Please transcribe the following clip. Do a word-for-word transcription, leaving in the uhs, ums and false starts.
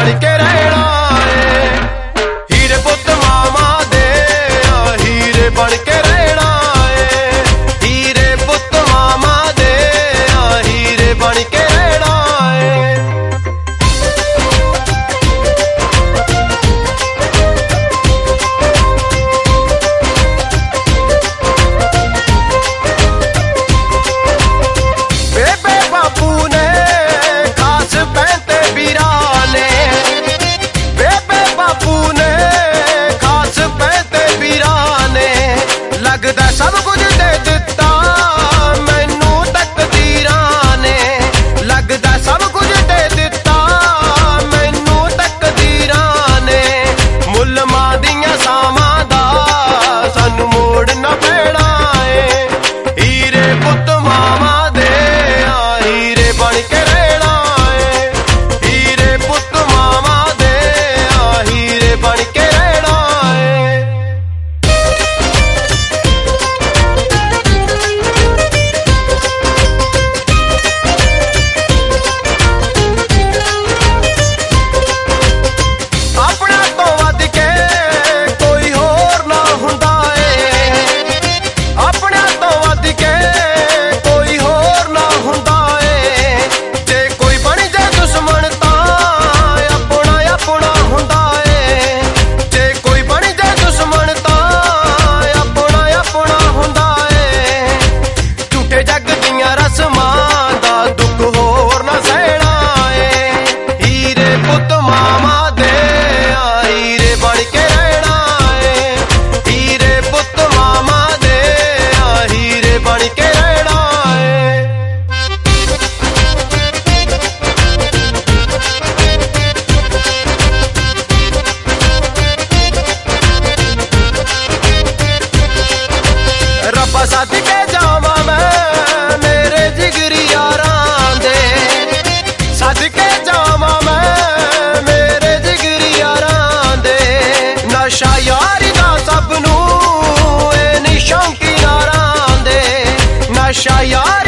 बन के रहना है। हीरे पुत मामा दे हीरे बन के रहना है। हीरे पुत मामा दे हीरे बन के रहना है। बेबे बापू ने खास पहनते बीरा ने। बेबे बापू ने खास पहनते बीरा ने। लगदा सब कुछ दे दिता मैनू तकदीरां ने। लगदा सब कुछ दे दिता मैनू तकदीरां ने। मुल मां दियां सावां दा सानू मोड़ना पैना है। हीरे पुत मामा दे हीरे बन के रहना है। हीरे पुत मामा दे हीरे बन के रहना है। अपना तो वध के कोई होर ना हुंदा है। अपना तो वध के कोई होर ना हुंदा है। जे कोई बन जाए दुश्मन तां अपना अपना हुंदा है। जे कोई बन जाए दुश्मन तां अपना अपना हुंदा है। झूठे जग दियां रस्मां दा दुख होर ना सहना है। हीरे पुत मामा दे हीरे बन के रहना है। हीरे पुत मामा दे हीरे बन के रहना है। रब्बा सद के जावा मैं मेरे जिगरी यारां दे। सद के जावा मैं मेरे जिगरी यारां दे। नशा यारी दा सब नू ए नी शौकी यारां दे। नशा यार